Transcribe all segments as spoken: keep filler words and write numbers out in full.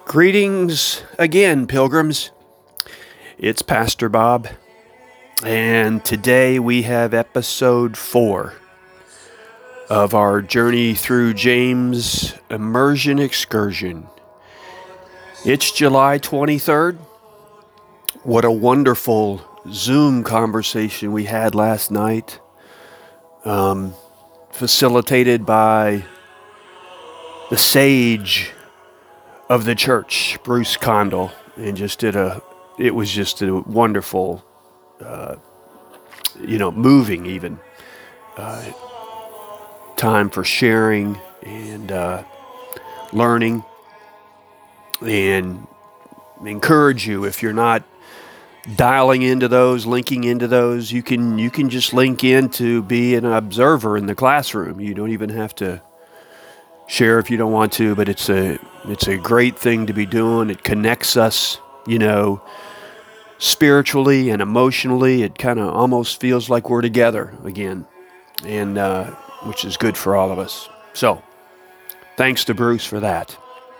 Greetings again, pilgrims. It's Pastor Bob, and today we have episode four of our journey through James Immersion Excursion. It's July twenty-third. What a wonderful Zoom conversation we had last night, um, facilitated by the sage of the church, Bruce Condell, and just did a, it was just a wonderful, uh, you know, moving even, uh, time for sharing and uh, learning, and encourage you, if you're not dialing into those, linking into those, you can, you can just link in to be an observer in the classroom. You don't even have to share if you don't want to, but it's a it's a great thing to be doing. It connects us, you know, spiritually and emotionally. It kind of almost feels like we're together again, and uh, which is good for all of us. So, thanks to Bruce for that.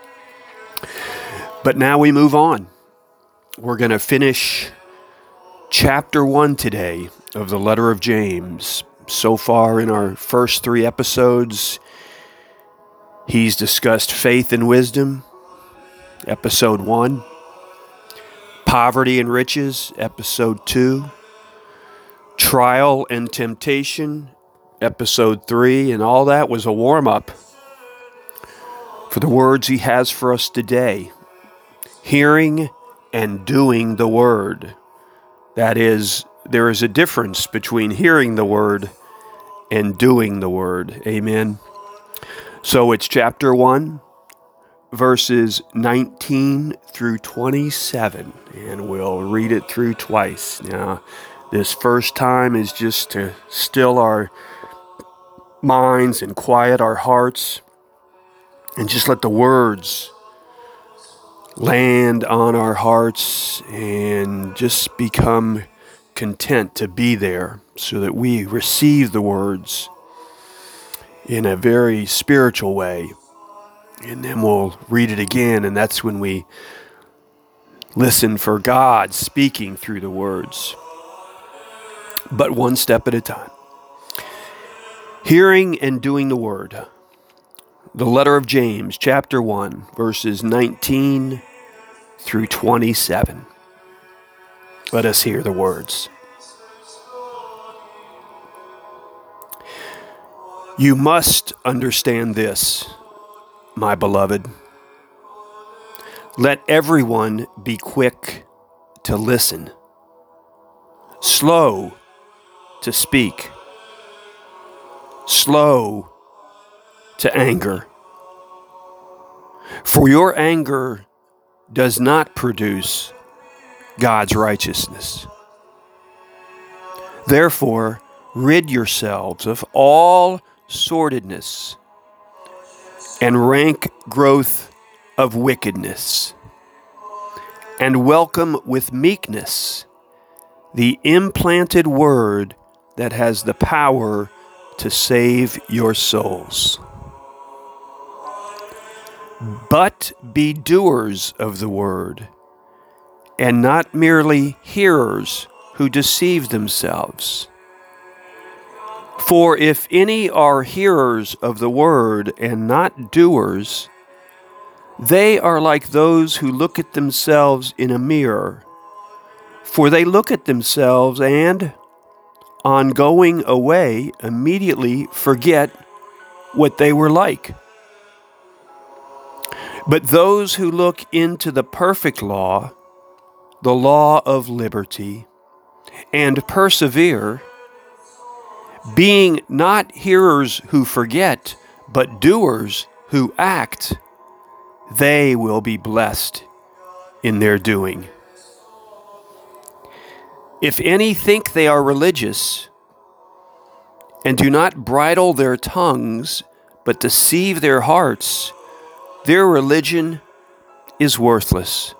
But now we move on. We're going to finish chapter one today of the letter of James. So far in our first three episodes, he's discussed faith and wisdom, episode one. Poverty and riches, episode two. Trial and temptation, episode three. And all that was a warm-up for the words he has for us today. Hearing and doing the word. That is, there is a difference between hearing the word and doing the word. Amen. So it's chapter one, verses nineteen through twenty-seven, and we'll read it through twice. Now, this first time is just to still our minds and quiet our hearts, and just let the words land on our hearts and just become content to be there so that we receive the words in a very spiritual way. And then we'll read it again, and that's when we listen for God speaking through the words. But one step at a time. Hearing and doing the word. The letter of James, chapter one, verses nineteen through twenty-seven. Let us hear the words. You must understand this, my beloved. Let everyone be quick to listen, slow to speak, slow to anger. For your anger does not produce God's righteousness. Therefore, rid yourselves of all sordidness and rank growth of wickedness, and welcome with meekness the implanted word that has the power to save your souls. But be doers of the word, and not merely hearers who deceive themselves. For if any are hearers of the word and not doers, they are like those who look at themselves in a mirror. For they look at themselves and, on going away, immediately forget what they were like. But those who look into the perfect law, the law of liberty, and persevere, being not hearers who forget, but doers who act, they will be blessed in their doing. If any think they are religious, and do not bridle their tongues, but deceive their hearts, their religion is worthless.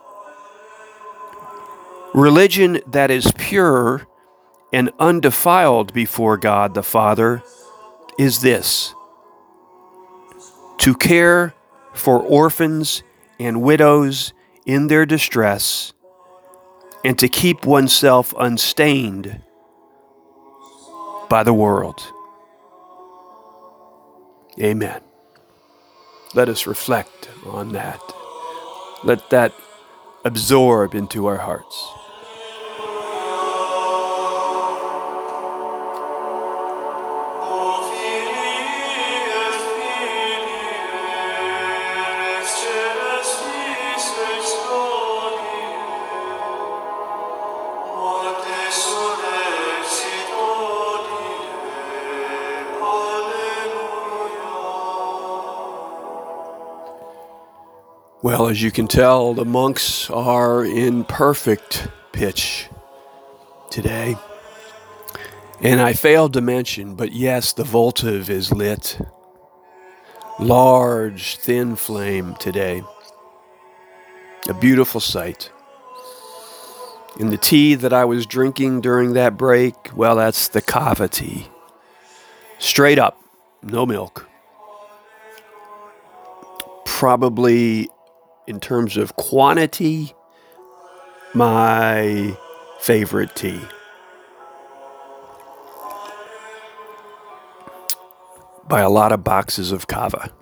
Religion that is pure and undefiled before God the Father is this: to care for orphans and widows in their distress, and to keep oneself unstained by the world. Amen. Let us reflect on that. Let that absorb into our hearts. Well, as you can tell, the monks are in perfect pitch today. And I failed to mention, but yes, the votive is lit. Large, thin flame today. A beautiful sight. And the tea that I was drinking during that break, well, that's the kava tea. Straight up, no milk. Probably, in terms of quantity, my favorite tea. By a lot of boxes of kava.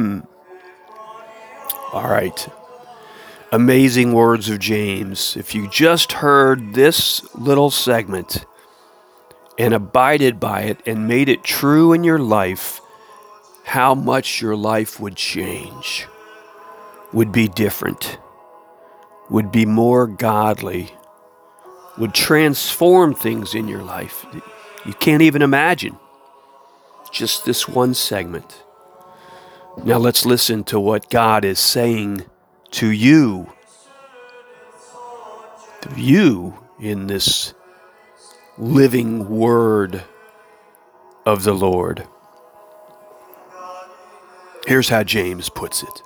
All right. Amazing words of James. If you just heard this little segment and abided by it and made it true in your life, how much your life would change. Would be different, would be more godly, would transform things in your life. You can't even imagine. Just this one segment. Now let's listen to what God is saying to you. To you in this living word of the Lord. Here's how James puts it.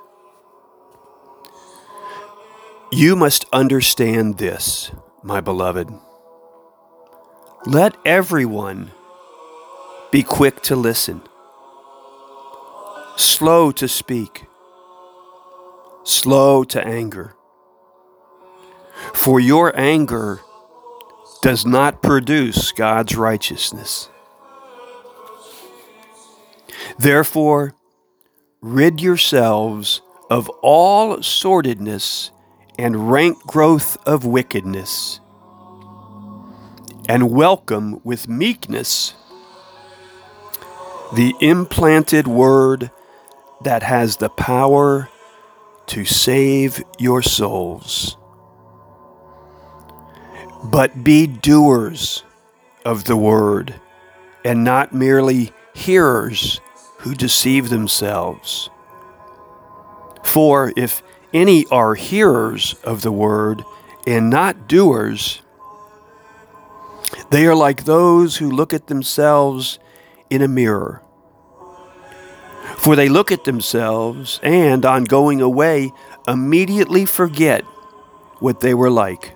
You must understand this, my beloved. Let everyone be quick to listen, slow to speak, slow to anger. For your anger does not produce God's righteousness. Therefore, rid yourselves of all sordidness and rank growth of wickedness, and welcome with meekness the implanted word that has the power to save your souls. But be doers of the word, and not merely hearers who deceive themselves. For if any are hearers of the word and not doers, they are like those who look at themselves in a mirror. For they look at themselves and, on going away, immediately forget what they were like.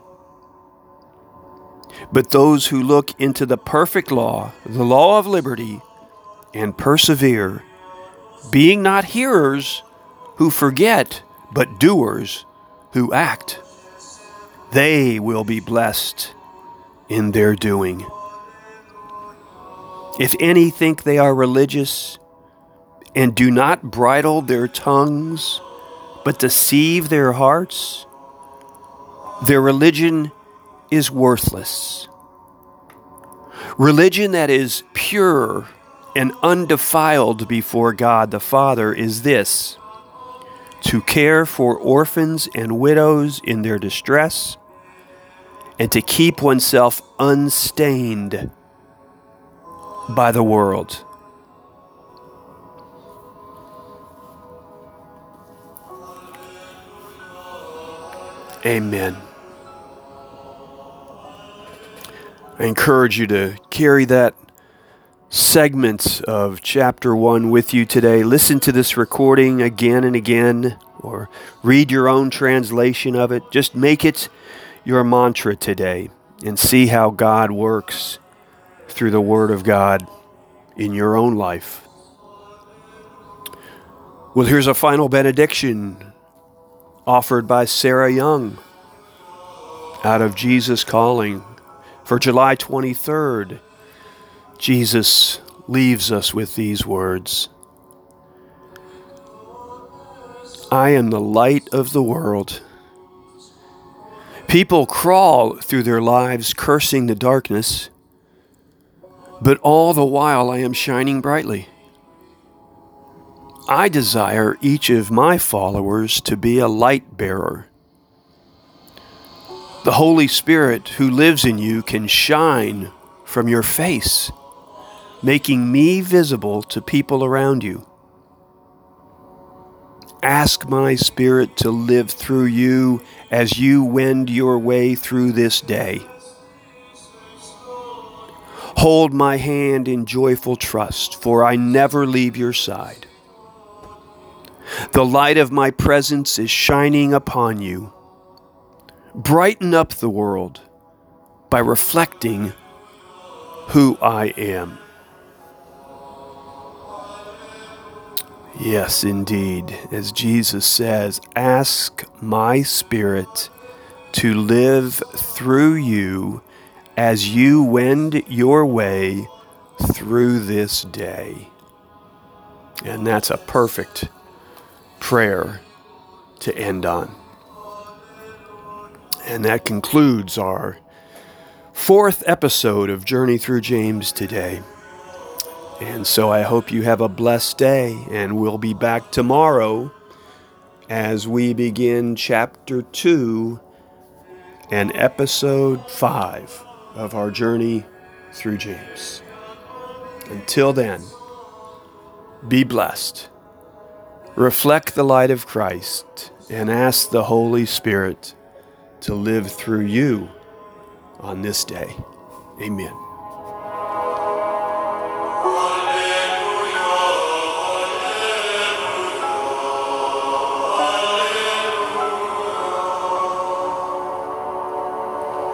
But those who look into the perfect law, the law of liberty, and persevere, being not hearers who forget, but doers who act, they will be blessed in their doing. If any think they are religious and do not bridle their tongues, but deceive their hearts, their religion is worthless. Religion that is pure and undefiled before God the Father is this: to care for orphans and widows in their distress, and to keep oneself unstained by the world. Amen. I encourage you to carry that segment of chapter one with you today. Listen to this recording again and again, or read your own translation of it. Just make it your mantra today and see how God works through the Word of God in your own life. Well, here's a final benediction offered by Sarah Young out of Jesus Calling for July twenty-third. Jesus leaves us with these words: I am the light of the world. People crawl through their lives cursing the darkness, but all the while I am shining brightly. I desire each of my followers to be a light bearer. The Holy Spirit who lives in you can shine from your face, making me visible to people around you. Ask my Spirit to live through you as you wend your way through this day. Hold my hand in joyful trust, for I never leave your side. The light of my presence is shining upon you. Brighten up the world by reflecting who I am. Yes, indeed. As Jesus says, ask my Spirit to live through you as you wend your way through this day. And that's a perfect prayer to end on. And that concludes our fourth episode of Journey Through James today. And so I hope you have a blessed day, and we'll be back tomorrow as we begin chapter two and episode five of our Journey Through James. Until then, be blessed. Reflect the light of Christ and ask the Holy Spirit to live through you on this day. Amen.